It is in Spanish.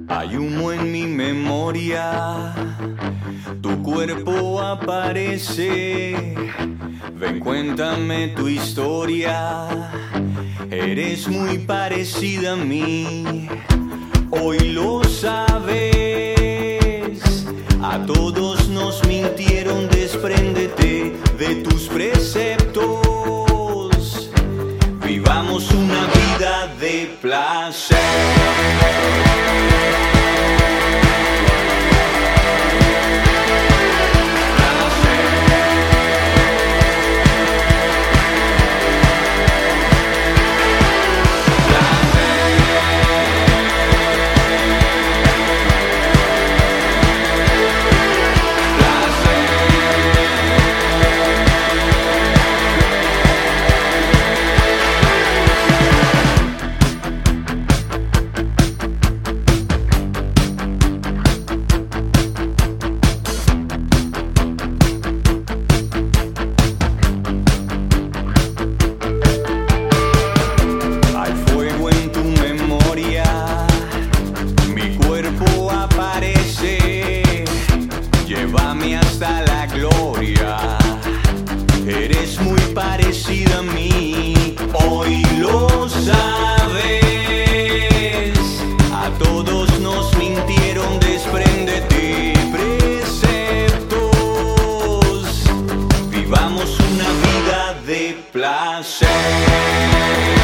Hay humo en mi memoria, tu cuerpo aparece. Ven, cuéntame tu historia, eres muy parecida a mí. Hoy lo sabes, a todos nos mintieron. Despréndete de tus preceptos, vivamos una vida de placer. Llévame hasta la gloria, eres muy parecida a mí. Hoy lo sabes, a todos nos mintieron. Despréndete preceptos, vivamos una vida de placer.